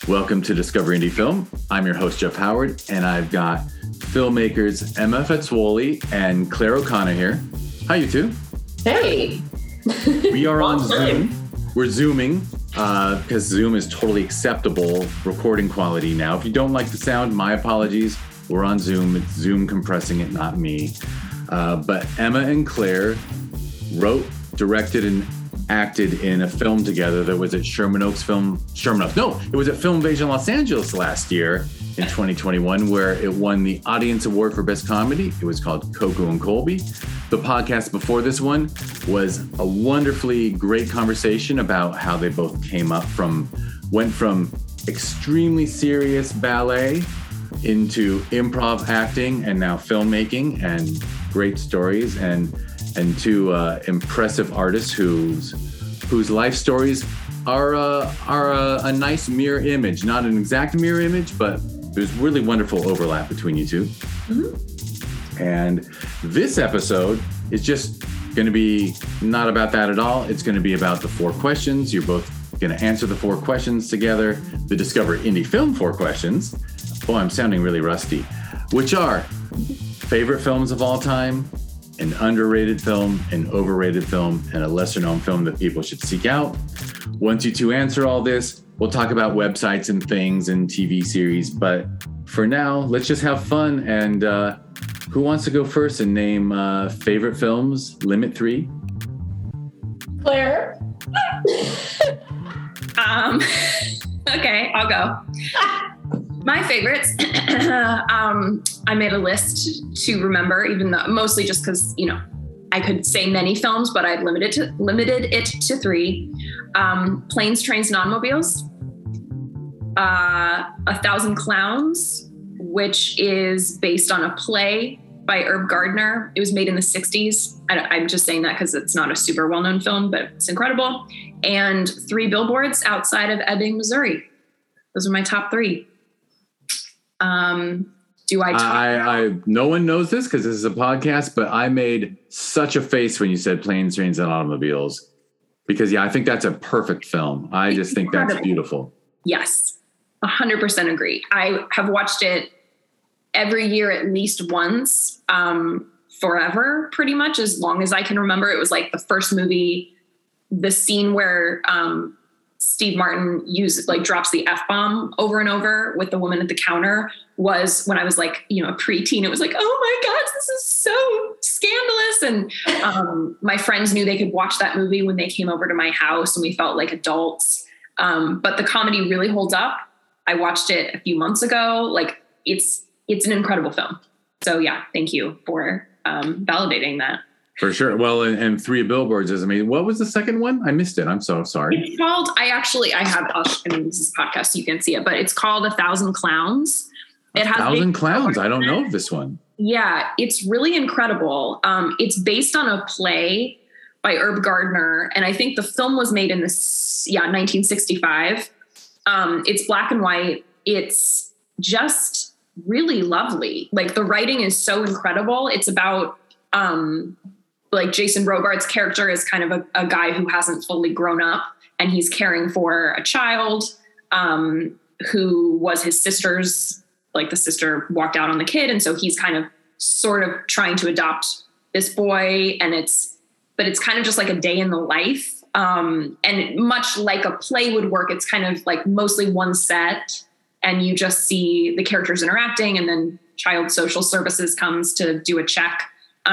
Welcome to Discover Indie Film. I'm your host, Jeff Howard, and I've got filmmakers Emma Fetzwally and Claire O'Connor here. Hi, you two. Hey. We are on Zoom. We're Zooming because Zoom is totally acceptable recording quality now. If you don't like the sound, my apologies. We're on Zoom. It's Zoom compressing it, not me. But Emma and Claire wrote, directed, and acted in a film together that was at it was at Filmvasion Los Angeles last year in 2021, where it won the Audience Award for Best Comedy. It was called Coco and Colby. The podcast before this one was a wonderfully great conversation about how they both went from extremely serious ballet into improv acting and now filmmaking and great stories and two impressive artists whose life stories are a nice mirror image, not an exact mirror image, but there's really wonderful overlap between you two. Mm-hmm. And this episode is just going to be not about that at all. It's going to be about the 4 questions. You're both going to answer the 4 questions together. The Discover Indie Film 4 questions. Boy, I'm sounding really rusty. Which are favorite films of all time, an underrated film, an overrated film, and a lesser-known film that people should seek out. Once you two answer all this, we'll talk about websites and things and TV series. But for now, let's just have fun. And who wants to go first and name favorite films? Limit 3. Claire. Okay, I'll go. My favorites, I made a list to remember, even though mostly just because, I could say many films, but I've limited it to 3. Planes, Trains, and Automobiles. 1,000 Clowns, which is based on a play by Herb Gardner. It was made in the 60s. I'm just saying that because it's not a super well-known film, but it's incredible. And 3 Billboards Outside of Ebbing, Missouri. Those are my top 3. No one knows this because this is a podcast, but I made such a face when you said Planes, Trains, and Automobiles because, I think that's a perfect film. I just think that's beautiful. Yes, 100% agree. I have watched it every year at least once, forever, pretty much, as long as I can remember. It was like the first movie, the scene where Steve Martin drops the F-bomb over and over with the woman at the counter was when I was a preteen. It was like, oh my God, this is so scandalous. And my friends knew they could watch that movie when they came over to my house and we felt like adults. But the comedy really holds up. I watched it a few months ago. It's an incredible film. So yeah, thank you for validating that. For sure. Well, and 3 Billboards is amazing. What was the second one? I missed it. I'm so sorry. It's called, this is a podcast, so you can see it, but it's called 1,000 Clowns. It has 1,000 Clowns. I don't know this one. Yeah, it's really incredible. It's based on a play by Herb Gardner. And I think the film was made in 1965. It's black and white. It's just really lovely. The writing is so incredible. It's about, Jason Robards' character is kind of a guy who hasn't fully grown up and he's caring for a child who was his sister's, the sister walked out on the kid. And so he's kind of sort of trying to adopt this boy but it's kind of just like a day in the life. And much like a play would work, it's kind of mostly one set and you just see the characters interacting and then Child Social Services comes to do a check.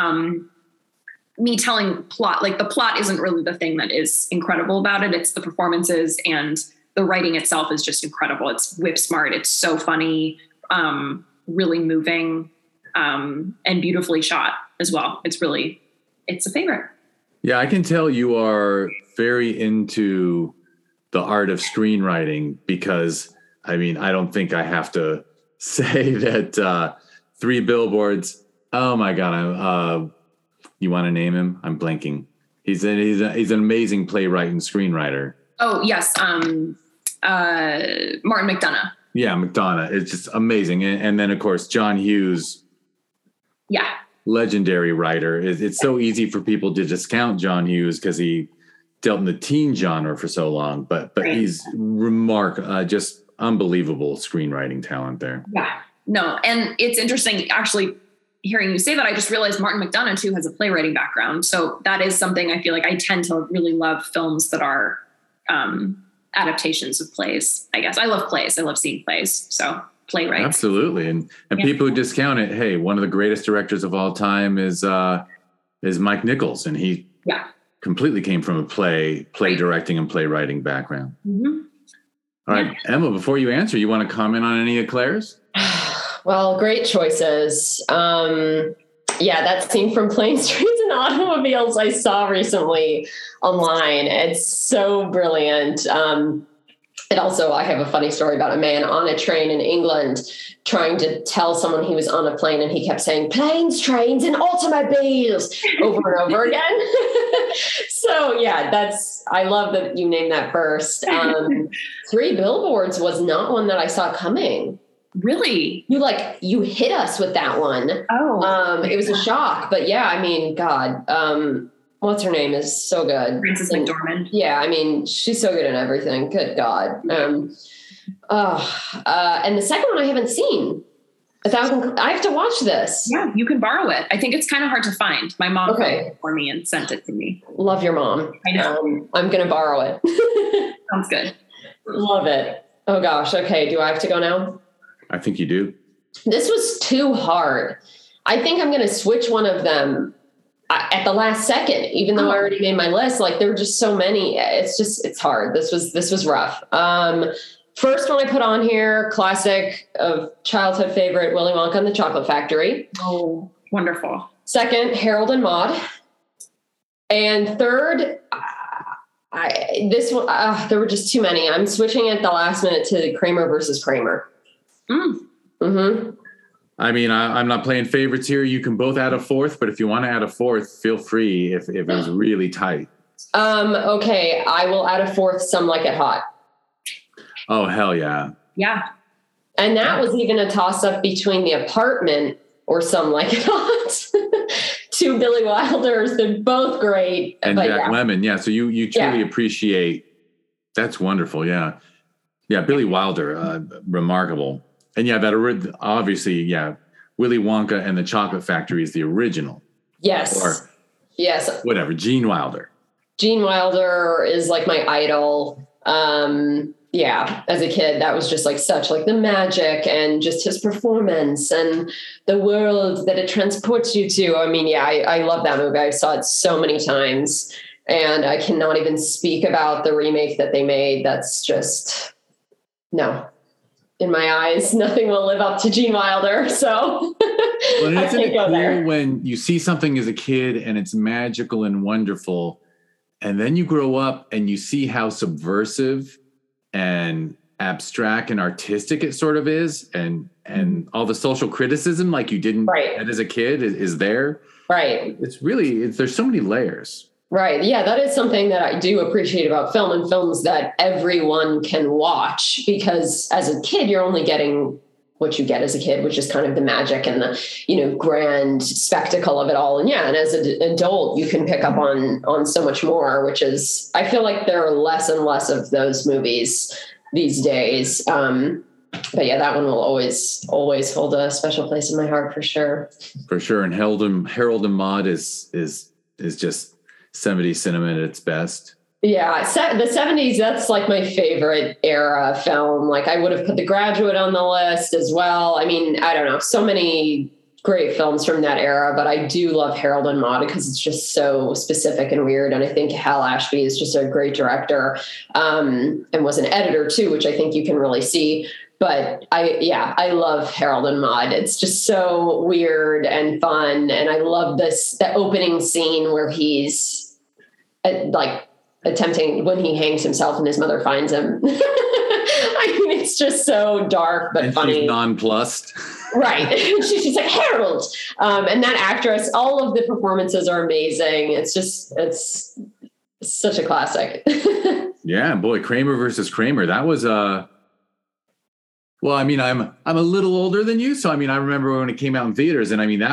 Me telling plot, the plot isn't really the thing that is incredible about it. It's the performances and the writing itself is just incredible. It's whip smart. It's so funny, really moving, and beautifully shot as well. It's a favorite. Yeah, I can tell you are very into the art of screenwriting because, I don't think I have to say that 3 Billboards. Oh my God, you want to name him? I'm blanking. He's an amazing playwright and screenwriter. Oh yes, Martin McDonagh. Yeah, McDonagh. It's just amazing. And then of course John Hughes. Yeah. Legendary writer. It's so easy for people to discount John Hughes because he dealt in the teen genre for so long, but right. He's just unbelievable screenwriting talent there. Yeah, no. And it's interesting actually hearing you say that. I just realized Martin McDonagh too has a playwriting background. So that is something I feel like I tend to really love films that are adaptations of plays. I guess I love plays. I love seeing plays. So playwrights. Absolutely. And people who discount it, hey, one of the greatest directors of all time is Mike Nichols. And he completely came from a play directing and playwriting background. Mm-hmm. All right, Emma, before you answer, you want to comment on any of Claire's? Well, great choices. That scene from Planes, Trains, and Automobiles I saw recently online. It's so brilliant. And also, I have a funny story about a man on a train in England trying to tell someone he was on a plane, and he kept saying planes, trains, and automobiles over and over again. So I love that you named that first. 3 Billboards was not one that I saw coming. Really? You hit us with that one. Oh. It was a shock, but God. What's her name is so good. Frances McDormand. Yeah, I mean, she's so good at everything. Good God. And the second one I haven't seen. I have to watch this. Yeah, you can borrow it. I think it's kind of hard to find. My mom found it for me and sent it to me. Love your mom. I know. I'm going to borrow it. Sounds good. Love it. Oh gosh. Okay. Do I have to go now? I think you do. This was too hard. I think I'm going to switch one of them at the last second, even though I already made my list. Like there were just so many. It's hard. This was rough. First one I put on here, classic of childhood favorite, Willy Wonka and the Chocolate Factory. Oh, wonderful. Second, Harold and Maude. And third, there were just too many. I'm switching at the last minute to Kramer versus Kramer. Mm-hmm. I mean, I'm not playing favorites here. You can both add a fourth, but if you want to add a fourth, feel free if it was really tight. Okay, I will add a fourth, Some Like It Hot. Oh, hell yeah. Yeah. And that was even a toss-up between The Apartment or Some Like It Hot. 2 Billy Wilders. They're both great. And Jack Lemmon. Yeah, so you truly appreciate. That's wonderful, yeah. Yeah, Billy Wilder, remarkable. And that obviously, Willy Wonka and the Chocolate Factory is the original. Yes. Or yes. Whatever, Gene Wilder. Gene Wilder is like my idol. As a kid, that was just like such like the magic and just his performance and the world that it transports you to. I mean, I love that movie. I saw it so many times and I cannot even speak about the remake that they made. That's just, no. In my eyes, nothing will live up to Gene Wilder. So well, isn't it cool when you see something as a kid and it's magical and wonderful, and then you grow up and you see how subversive and abstract and artistic it sort of is, and all the social criticism like you didn't get as a kid is there. Right. It's really there's so many layers. Right. Yeah, that is something that I do appreciate about film and films that everyone can watch, because as a kid, you're only getting what you get as a kid, which is kind of the magic and the, grand spectacle of it all. And and as an adult, you can pick up on so much more, which is, I feel like there are less and less of those movies these days. But that one will always hold a special place in my heart for sure. For sure. And Harold and Maude is just 70s cinema at its best. Yeah, the 70s, that's like my favorite era film. Like I would have put The Graduate on the list as well. I mean, I don't know, so many great films from that era, but I do love Harold and Maude because it's just so specific and weird. And I think Hal Ashby is just a great director, and was an editor too, which I think you can really see. But I love Harold and Maude. It's just so weird and fun. And I love the opening scene where he's attempting, when he hangs himself and his mother finds him. I mean, it's just so dark, but funny. She's nonplussed. Right. She's just like, Harold. And that actress, all of the performances are amazing. It's such a classic. Yeah, boy, Kramer versus Kramer. That was well, I mean, I'm a little older than you. So, I mean, I remember when it came out in theaters, and I mean,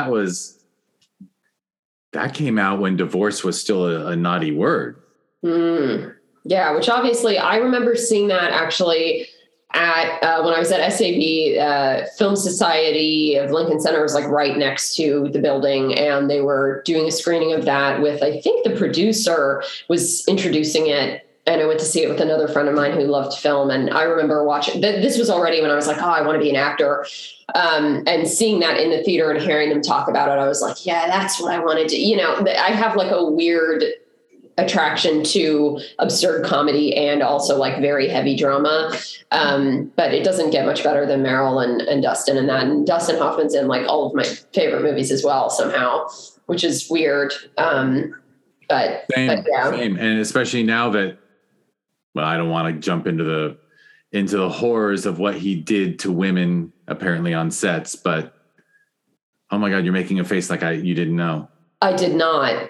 that came out when divorce was still a naughty word. Yeah, which obviously I remember seeing that actually at when I was at SAB, Film Society of Lincoln Center was like right next to the building, and they were doing a screening of that with, I think the producer was introducing it. And I went to see it with another friend of mine who loved film. And I remember watching, this was already when I was like, oh, I want to be an actor. And seeing that in the theater and hearing them talk about it, I was like, yeah, that's what I want to do. You know, I have like a weird attraction to absurd comedy and also like very heavy drama. But it doesn't get much better than Meryl and Dustin and that. And Dustin Hoffman's in like all of my favorite movies as well somehow, which is weird. But yeah. Same. And especially now that, well, I don't want to jump into the horrors of what he did to women apparently on sets, but oh my God, you're making a face like you didn't know. I did not.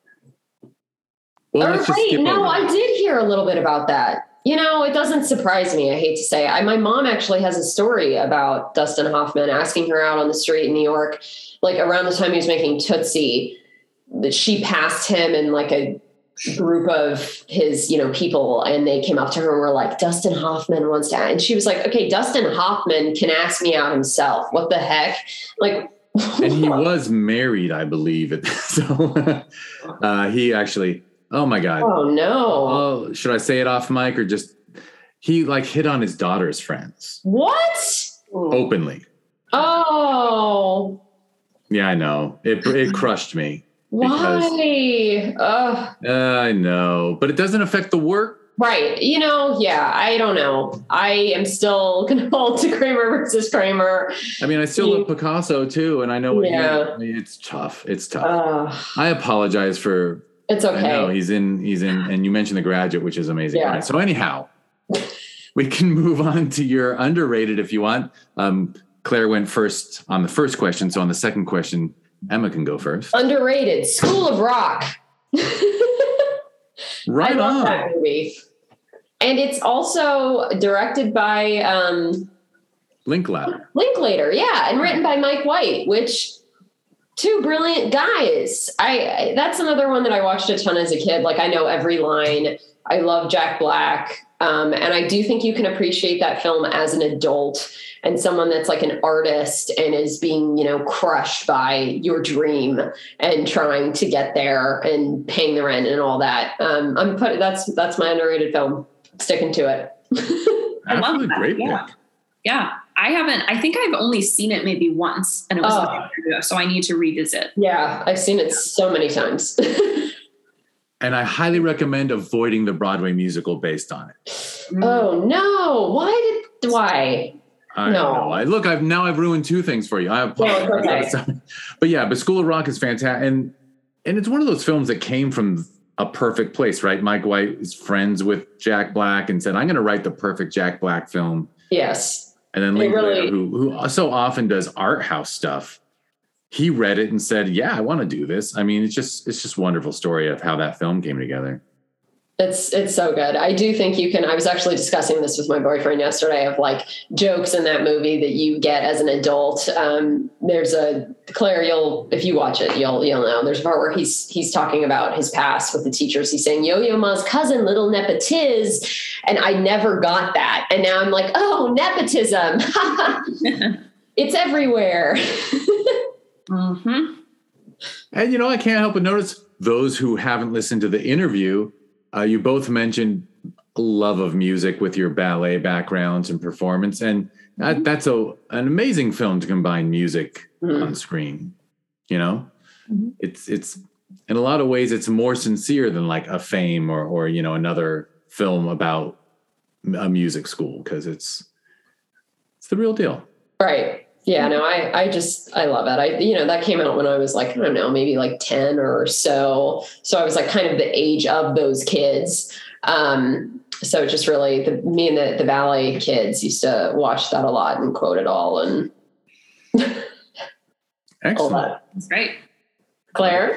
Well, let's just skip over I did hear a little bit about that. You know, it doesn't surprise me. I hate to say it. My mom actually has a story about Dustin Hoffman asking her out on the street in New York, like around the time he was making Tootsie, that she passed him and like a group of his, you know, people, and they came up to her and were like, Dustin Hoffman wants to, and she was like, okay, Dustin Hoffman can ask me out himself. What the heck? Like, and he was married, I believe. So he actually, oh my God. Oh no. Oh, should I say it off mic or just, he like hit on his daughter's friends. What? Openly. Oh. Yeah, I know. It crushed me. Why? I know, but it doesn't affect the work. Right. You know, yeah, I don't know. I am still going to hold to Kramer versus Kramer. I mean, I still love Picasso too. And I know it's tough. It's tough. I apologize for. It's okay. I know he's in, and you mentioned The Graduate, which is amazing. Yeah. Right? So anyhow, we can move on to your underrated if you want. Claire went first on the first question. So on the second question, Emma can go first. Underrated. School of Rock. Right I love on. that movie. And it's also directed by Linklater, yeah, and written by Mike White, which two brilliant guys. That's another one that I watched a ton as a kid. Like I know every line. I love Jack Black. And I do think you can appreciate that film as an adult and someone that's like an artist and is being, you know, crushed by your dream and trying to get there and paying the rent and all that. That's my underrated film. Sticking to it. I love that. Great pick. Yeah. I think I've only seen it maybe once and it was a year ago, so I need to revisit. Yeah. I've seen it so many times. And I highly recommend avoiding the Broadway musical based on it. Oh no. Why? I know. I've ruined two things for you. I apologize. Okay. But School of Rock is fantastic. And it's one of those films that came from a perfect place, right? Mike White is friends with Jack Black and said, I'm going to write the perfect Jack Black film. Yes. And then Linklater, who so often does art house stuff, he read it and said, yeah, I want to do this. I mean, it's just wonderful story of how that film came together. It's so good. I do think I was actually discussing this with my boyfriend yesterday of like jokes in that movie that you get as an adult. There's Claire, if you watch it, you'll know there's a part where he's talking about his past with the teachers. He's saying Yo-Yo Ma's cousin, little nepotiz. And I never got that. And now I'm like, oh, nepotism. It's everywhere. Mm-hmm. And, I can't help but notice those who haven't listened to the interview, you both mentioned love of music with your ballet backgrounds and performance. And that's an amazing film to combine music on screen. Mm-hmm. It's in a lot of ways, it's more sincere than like a Fame or another film about a music school. 'Cause it's the real deal. Right. Yeah, no, I love it. That came out when I was like, I don't know, maybe like 10 or so. So I was like kind of the age of those kids. So just really me and the ballet kids used to watch that a lot and quote it all. And excellent. All that. That's great. Claire?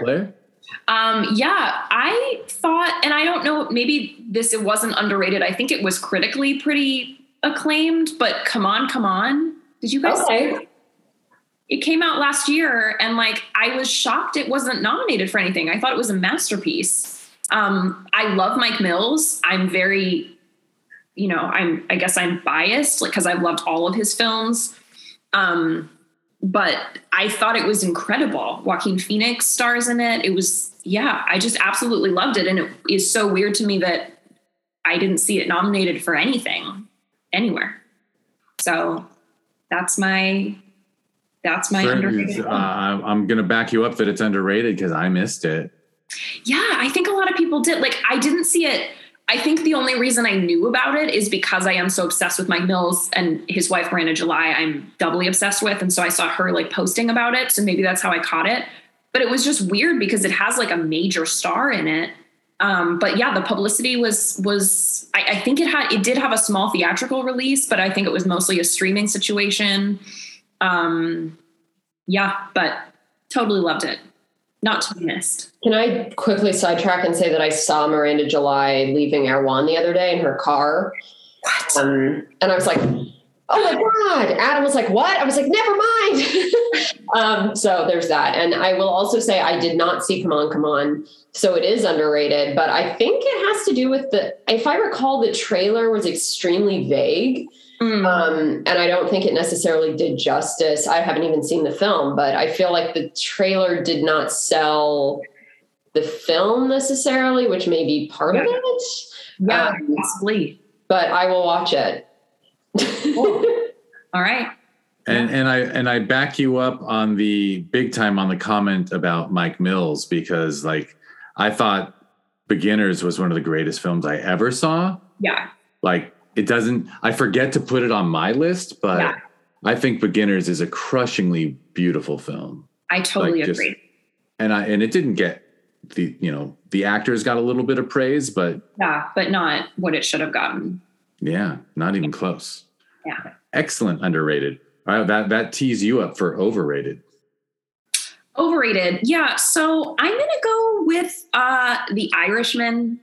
I thought, and I don't know, maybe it wasn't underrated. I think it was critically pretty acclaimed, but Come On. Did you guys see it? It came out last year and I was shocked it wasn't nominated for anything. I thought it was a masterpiece. I love Mike Mills. I'm very I guess I'm biased, like, cause I've loved all of his films. But I thought it was incredible. Joaquin Phoenix stars in it. It was, I just absolutely loved it. And it is so weird to me that I didn't see it nominated for anything anywhere. So that's my underrated. I'm going to back you up that it's underrated because I missed it. Yeah, I think a lot of people did. Like, I didn't see it. I think the only reason I knew about it is because I am so obsessed with Mike Mills, and his wife, Miranda July, I'm doubly obsessed with. And so I saw her like posting about it. So maybe that's how I caught it. But it was just weird because it has like a major star in it. But yeah, the publicity was I think it did have a small theatrical release, but I think it was mostly a streaming situation. But totally loved it. Not to be missed. Can I quickly sidetrack and say that I saw Miranda July leaving Erewhon the other day in her car? What? And I was like, oh my God. Adam was like, what? I was like, never mind. So there's that. And I will also say I did not see Come On, Come On. So it is underrated, but I think it has to do with if I recall, the trailer was extremely vague. And I don't think it necessarily did justice. I haven't even seen the film, but I feel like the trailer did not sell the film necessarily, which may be part of it. Yeah, possibly. But I will watch it. Cool. All right. And I back you up on the big time on the comment about Mike Mills, because like I thought Beginners was one of the greatest films I ever saw. Yeah. Like, I forget to put it on my list, but I think Beginners is a crushingly beautiful film. I totally agree. And it didn't get the actors got a little bit of praise, but not what it should have gotten. Yeah. Not even close. Yeah. Excellent. Underrated. All right. That tees you up for overrated. Overrated. Yeah. So I'm going to go with The Irishman.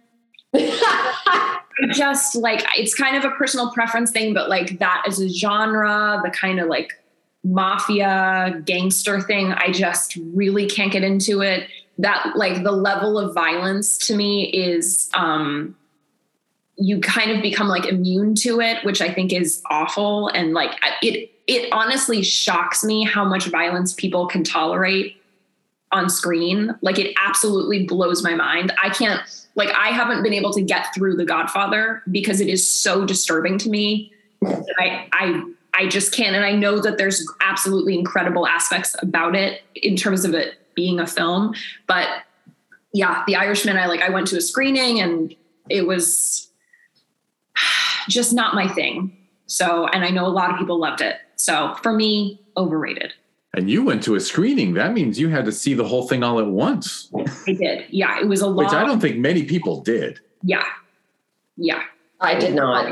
Just like, it's kind of a personal preference thing, but like that as a genre, the kind of like mafia gangster thing, I just really can't get into it. That like the level of violence to me is, you kind of become like immune to it, which I think is awful. And like, it honestly shocks me how much violence people can tolerate on screen. Like, it absolutely blows my mind. I haven't been able to get through The Godfather because it is so disturbing to me. I just can't. And I know that there's absolutely incredible aspects about it in terms of it being a film. But yeah, The Irishman, I went to a screening and it was just not my thing. So, and I know a lot of people loved it. So for me, overrated. And you went to a screening. That means you had to see the whole thing all at once. I did. Yeah, it was a lot. Which I don't think many people did. Yeah. Yeah. I did not.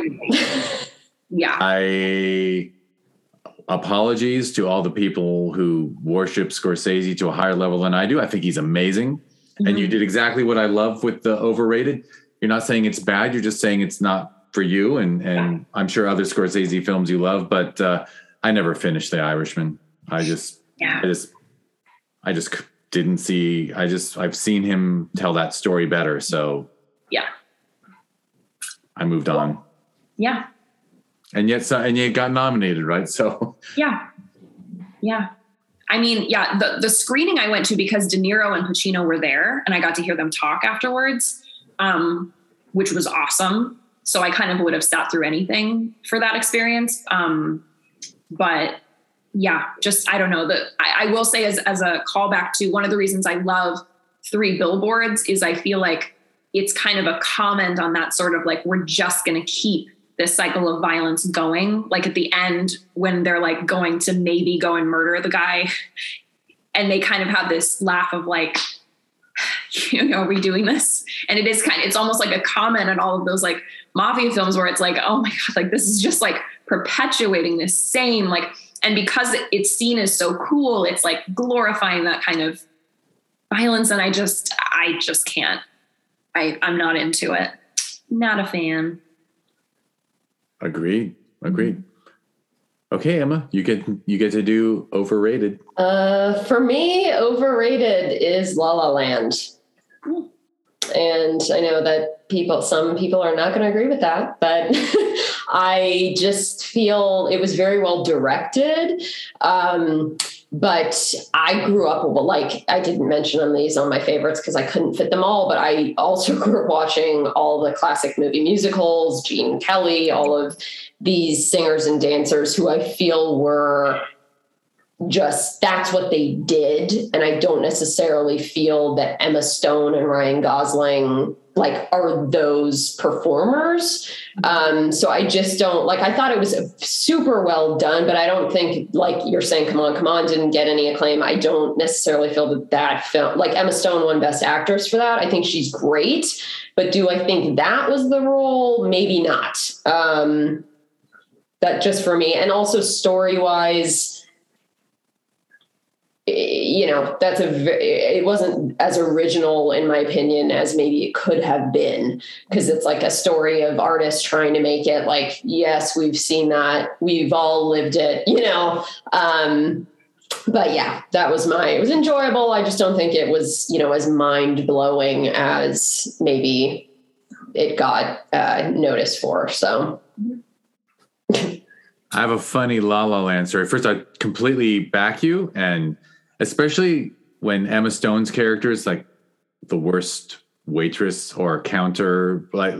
Yeah. Apologies to all the people who worship Scorsese to a higher level than I do. I think he's amazing. Mm-hmm. And you did exactly what I love with the overrated. You're not saying it's bad. You're just saying it's not for you. And I'm sure other Scorsese films you love, but I never finished The Irishman. I just didn't see, I've seen him tell that story better. So yeah, I moved on. Yeah. And yet got nominated, right? So yeah. Yeah. I mean, yeah, the screening I went to because De Niro and Pacino were there and I got to hear them talk afterwards, which was awesome. So I kind of would have sat through anything for that experience. But yeah, just, I don't know, I will say as a callback to one of the reasons I love Three Billboards is I feel like it's kind of a comment on that sort of like, we're just going to keep this cycle of violence going. Like at the end when they're like going to maybe go and murder the guy and they kind of have this laugh of like, are we doing this? And it's almost like a comment on all of those like mafia films where it's like, oh my God, like this is just like perpetuating this same like, and because it's seen as so cool, it's like glorifying that kind of violence. And I just can't, I'm not into it. Not a fan. Agreed. Okay, Emma, you get to do overrated. For me, overrated is La La Land. And I know that some people are not going to agree with that, but I just feel it was very well directed. But I grew up, like I didn't mention these on my favorites because I couldn't fit them all, but I also grew up watching all the classic movie musicals, Gene Kelly, all of these singers and dancers who I feel were just, that's what they did. And I don't necessarily feel that Emma Stone and Ryan Gosling like are those performers. So I just don't like, I thought it was super well done, but I don't think, like you're saying, Come On didn't get any acclaim. I don't necessarily feel that film, like Emma Stone won Best Actress for that. I think she's great, but do I think that was the role? Maybe not. That just for me. And also story-wise, you know, it wasn't as original in my opinion as maybe it could have been, because it's like a story of artists trying to make it like, yes, we've seen that, we've all lived it, you know. But yeah, it was enjoyable. I just don't think it was, you know, as mind blowing as maybe it got noticed for. So I have a funny La La Land story. First, I completely back you, and especially when Emma Stone's character is like the worst waitress or counter, like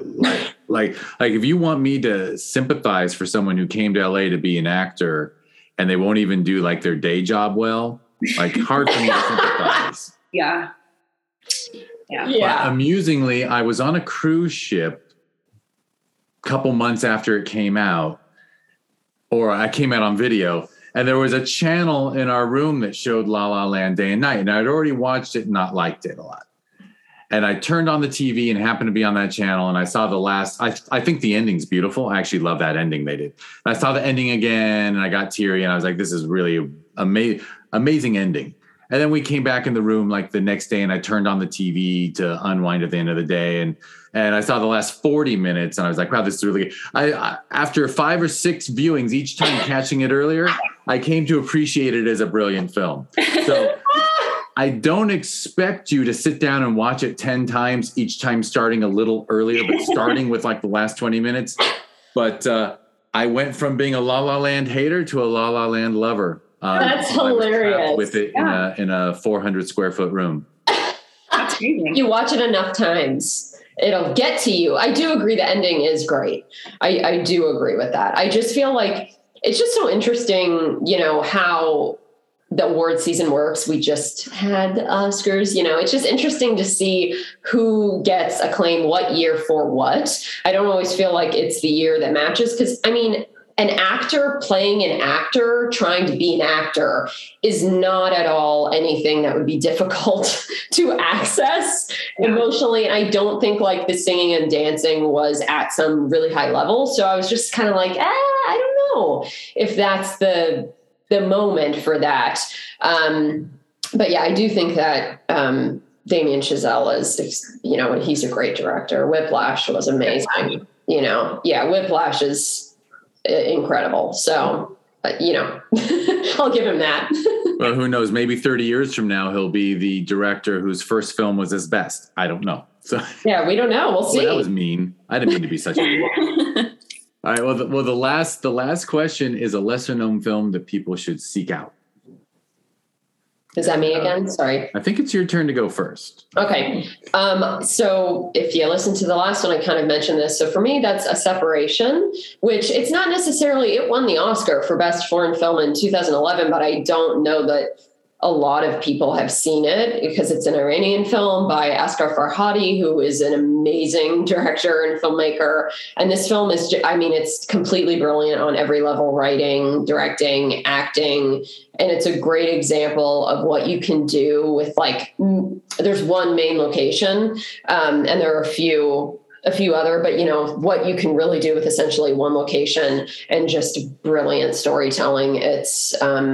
if you want me to sympathize for someone who came to LA to be an actor and they won't even do like their day job well, like hard for me to sympathize. Yeah. But amusingly, I was on a cruise ship a couple months after it came out, or I came out on video, and there was a channel in our room that showed La La Land day and night. And I'd already watched it and not liked it a lot. And I turned on the TV and happened to be on that channel. And I saw the last, I think the ending's beautiful. I actually love that ending they did. I saw the ending again and I got teary and I was like, this is really amazing ending. And then we came back in the room like the next day and I turned on the TV to unwind at the end of the day. And I saw the last 40 minutes and I was like, wow, this is really good. After 5 or 6 viewings, each time catching it earlier, I came to appreciate it as a brilliant film. So I don't expect you to sit down and watch it 10 times, each time starting a little earlier, but starting with like the last 20 minutes. But I went from being a La La Land hater to a La La Land lover. That's hilarious. With it in a 400 square foot room. That's amazing. You watch it enough times, it'll get to you. I do agree the ending is great. I do agree with that. I just feel like it's just so interesting, you know, how the award season works. We just had the Oscars, you know, it's just interesting to see who gets acclaim what year for what. I don't always feel like it's the year that matches, because I mean, an actor playing an actor, trying to be an actor, is not at all anything that would be difficult to access emotionally. And I don't think like the singing and dancing was at some really high level. So I was just kind of like, I don't know if that's the moment for that. But yeah, I do think that Damien Chazelle is, you know, and he's a great director. Whiplash was amazing. You know, Whiplash is incredible. So, you know, I'll give him that. Well, who knows? Maybe 30 years from now, he'll be the director whose first film was his best. I don't know. So yeah, we don't know. We'll see. That was mean. I didn't mean to be such a All right. Well, the last question is a lesser known film that people should seek out. Is that me again? Sorry. I think it's your turn to go first. Okay. So if you listen to the last one, I kind of mentioned this. So for me, that's A Separation, which it's not necessarily, it won the Oscar for Best Foreign Film in 2011, but I don't know that a lot of people have seen it because it's an Iranian film by Asghar Farhadi, who is an amazing director and filmmaker. And this film is, I mean, it's completely brilliant on every level, writing, directing, acting. And it's a great example of what you can do with like, there's one main location and there are a few other, but you know, what you can really do with essentially one location and just brilliant storytelling. It's,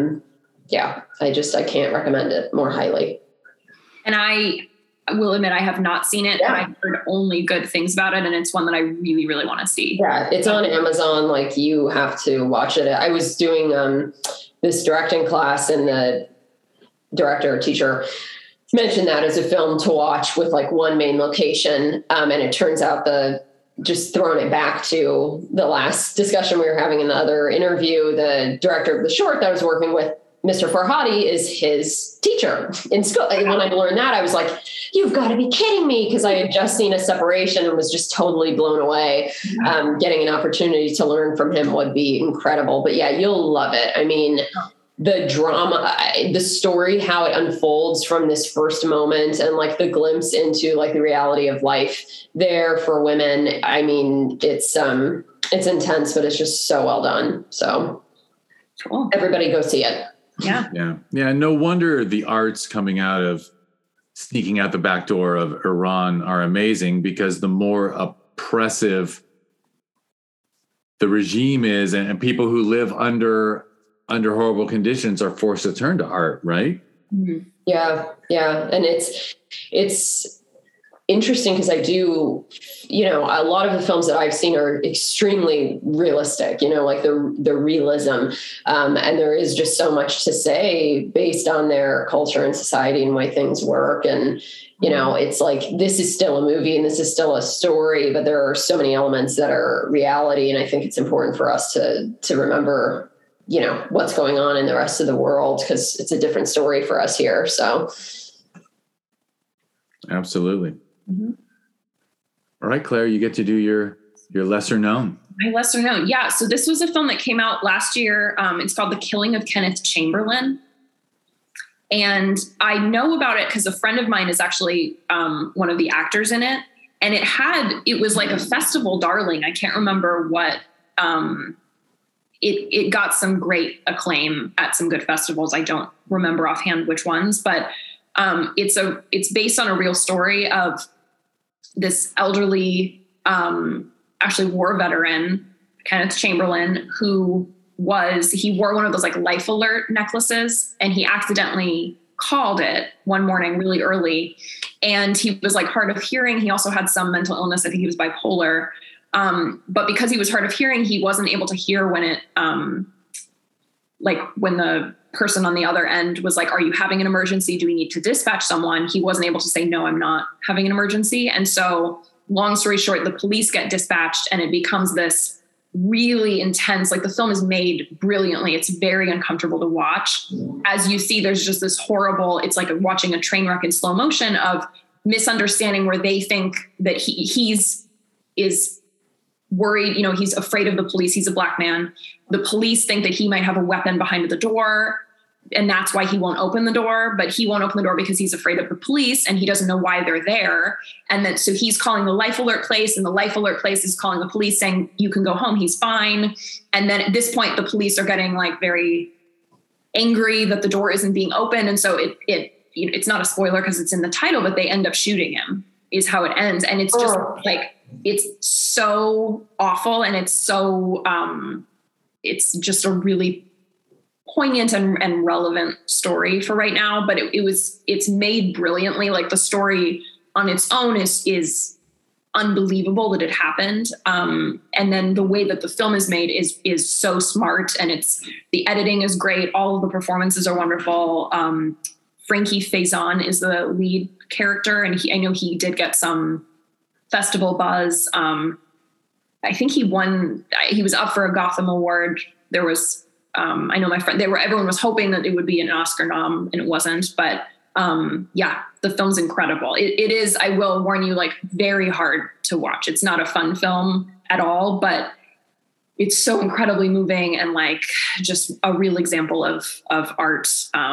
I can't recommend it more highly. And I will admit I have not seen it. Yeah. I've heard only good things about it. And it's one that I really, really want to see. Yeah, it's on Amazon. Like you have to watch it. I was doing this directing class and the director or teacher mentioned that as a film to watch with like one main location. And it turns out just throwing it back to the last discussion we were having in the other interview, the director of the short that I was working with, Mr. Farhadi, is his teacher in school. And when I learned that, I was like, you've got to be kidding me. Because I had just seen A Separation and was just totally blown away. Getting an opportunity to learn from him would be incredible. But yeah, you'll love it. I mean, the drama, the story, how it unfolds from this first moment and like the glimpse into like the reality of life there for women. I mean, it's intense, but it's just so well done. So cool. Everybody go see it. Yeah. Yeah. No wonder the arts coming out of sneaking out the back door of Iran are amazing, because the more oppressive the regime is, and people who live under horrible conditions are forced to turn to art, right? Mm-hmm. Yeah. And it's interesting because I do, a lot of the films that I've seen are extremely realistic, like the realism. And there is just so much to say based on their culture and society and way things work. And, it's like, this is still a movie and this is still a story, but there are so many elements that are reality. And I think it's important for us to remember, what's going on in the rest of the world, because it's a different story for us here. So. Absolutely. Mm-hmm. All right, Claire, you get to do your lesser known. My lesser known. Yeah. So this was a film that came out last year. It's called The Killing of Kenneth Chamberlain. And I know about it because a friend of mine is actually one of the actors in it. And it was like a festival darling. I can't remember what, it got some great acclaim at some good festivals. I don't remember offhand which ones, but it's based on a real story of this elderly, actually war veteran, Kenneth Chamberlain, who wore one of those like life alert necklaces, and he accidentally called it one morning really early. And he was like hard of hearing. He also had some mental illness. I think he was bipolar. But because he was hard of hearing, he wasn't able to hear when it, when the person on the other end was like, are you having an emergency? Do we need to dispatch someone? He wasn't able to say, no, I'm not having an emergency. And so long story short, the police get dispatched and it becomes this really intense, like the film is made brilliantly. It's very uncomfortable to watch. As you see, there's just this horrible, it's like watching a train wreck in slow motion of misunderstanding where they think that he's worried, he's afraid of the police. He's a black man. The police think that he might have a weapon behind the door, and that's why he won't open the door, but he won't open the door because he's afraid of the police and he doesn't know why they're there. And then, so he's calling the life alert place, and the life alert place is calling the police saying, you can go home. He's fine. And then at this point, the police are getting like very angry that the door isn't being opened. And so it's not a spoiler because it's in the title, but they end up shooting him is how it ends. And it's just like, it's so awful. And it's so, it's just a really poignant and relevant story for right now, but it's made brilliantly. Like the story on its own is unbelievable that it happened. And then the way that the film is made is so smart, and the editing is great. All of the performances are wonderful. Frankie Faison is the lead character, and I know he did get some festival buzz. I think he was up for a Gotham Award. There was, I know my friend, everyone was hoping that it would be an Oscar nom, and it wasn't, but the film's incredible. It is, I will warn you, like very hard to watch. It's not a fun film at all, but it's so incredibly moving and like just a real example of art,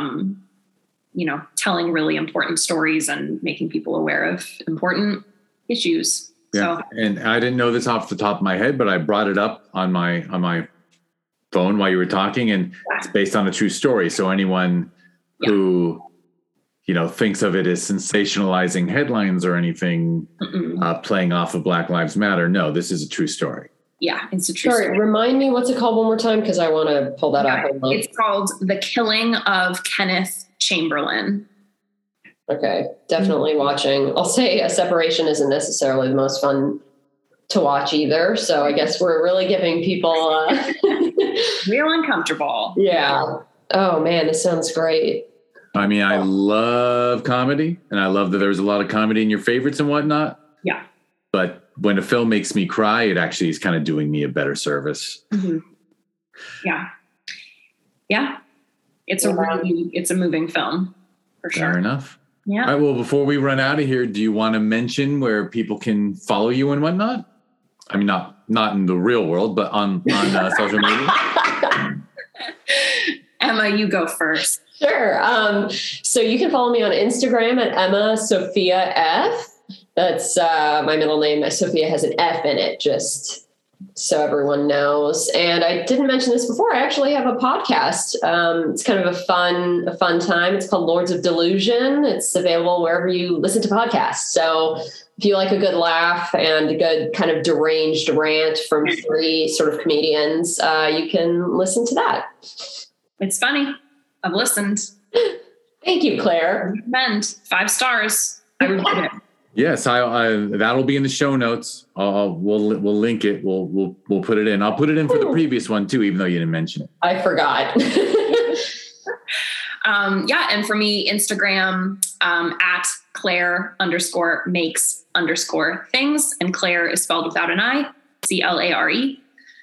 telling really important stories and making people aware of important issues. Yeah. So. And I didn't know this off the top of my head, but I brought it up on my phone while you were talking, and it's based on a true story. So anyone who, thinks of it as sensationalizing headlines or anything, playing off of Black Lives Matter. No, this is a true story. Yeah, it's a true story. Remind me, what's it called one more time? Because I want to pull that up. It's called The Killing of Kenneth Chamberlain. Okay, definitely watching. I'll say A Separation isn't necessarily the most fun to watch either. So I guess we're really giving people real uncomfortable. Yeah. Oh man, this sounds great. I mean, I love comedy, and I love that there's a lot of comedy in your favorites and whatnot. Yeah. But when a film makes me cry, it actually is kind of doing me a better service. Mm-hmm. Yeah. Yeah. It's a moving film for sure. Fair enough. Yeah. All right. Well, before we run out of here, do you want to mention where people can follow you and whatnot? I mean, not in the real world, but on social media. Emma, you go first. Sure. So you can follow me on Instagram at Emma Sophia F. That's my middle name. Sophia has an F in it, just so everyone knows. And I didn't mention this before. I actually have a podcast. It's kind of a fun time. It's called Lords of Delusion. It's available wherever you listen to podcasts. So if you like a good laugh and a good kind of deranged rant from three sort of comedians, you can listen to that. It's funny. I've listened. Thank you, Claire. Recommend 5 stars. I reviewed it. Yes, I that'll be in the show notes. We'll link it. We'll put it in. I'll put it in for the previous one too, even though you didn't mention it. I forgot. Yeah, and for me, Instagram at Claire_makes_things, and Claire is spelled without an I, CLARE.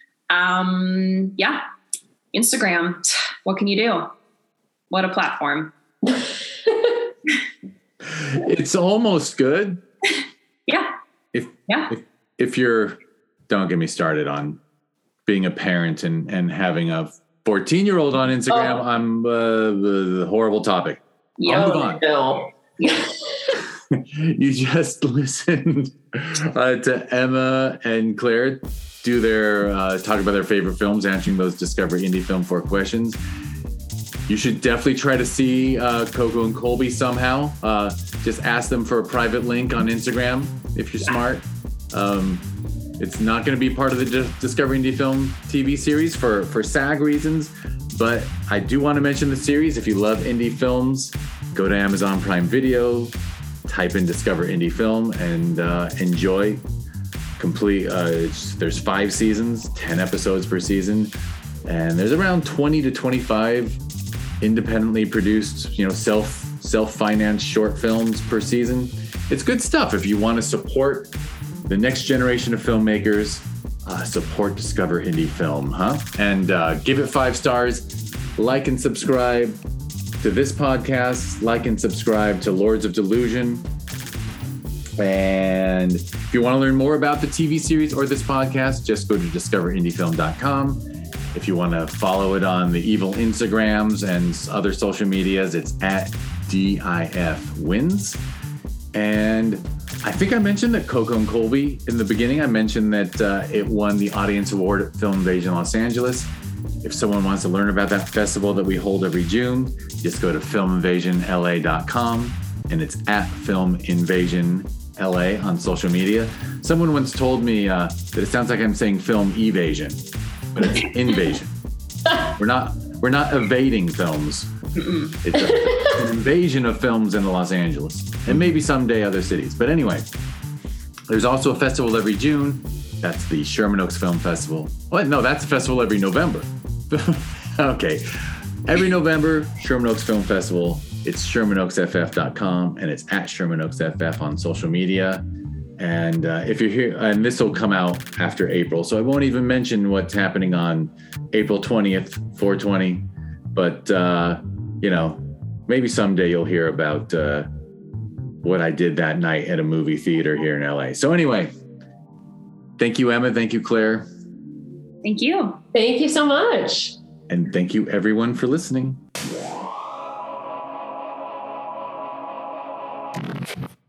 Yeah, Instagram. What can you do? What a platform. It's almost good. Yeah. If you're, don't get me started on being a parent and having a 14-year-old on Instagram. I'm the horrible topic. I'll move on. No. You just listened to Emma and Claire do their talk about their favorite films, answering those Discover Indie Film 4 questions. You should definitely try to see Coco and Colby somehow. Just ask them for a private link on Instagram if you're smart. It's not going to be part of the Discover Indie Film TV series for SAG reasons, but I do want to mention the series. If you love indie films, go to Amazon Prime Video, type in Discover Indie Film, and enjoy. Complete. There's 5 seasons, 10 episodes per season, and there's around 20 to 25 independently produced, self-financed short films per season. It's good stuff. If you want to support the next generation of filmmakers, support Discover Indie Film, and give it 5 stars. Like and subscribe to this podcast. Like and subscribe to Lords of Delusion. And if you want to learn more about the TV series or this podcast, just go to discoverindiefilm.com. If you want to follow it on the evil Instagrams and other social medias, it's at DIFwins. And I think I mentioned that Coco and Colby in the beginning. I mentioned that it won the Audience Award at Film Invasion Los Angeles. If someone wants to learn about that festival that we hold every June, just go to filminvasionla.com, and it's at Film Invasion LA on social media. Someone once told me that it sounds like I'm saying film evasion, but it's invasion. We're not evading films. It's an invasion of films in Los Angeles, and maybe someday other cities. But anyway, there's also a festival every June. That's the Sherman Oaks Film Festival. What? No, that's a festival every November. Okay. Every November, Sherman Oaks Film Festival. It's ShermanOaksFF.com, and it's at ShermanOaksFF on social media. And if you're here, and this will come out after April, so I won't even mention what's happening on April 20th, 420. But, maybe someday you'll hear about what I did that night at a movie theater here in LA. So anyway, thank you, Emma. Thank you, Claire. Thank you. Thank you so much. And thank you, everyone, for listening.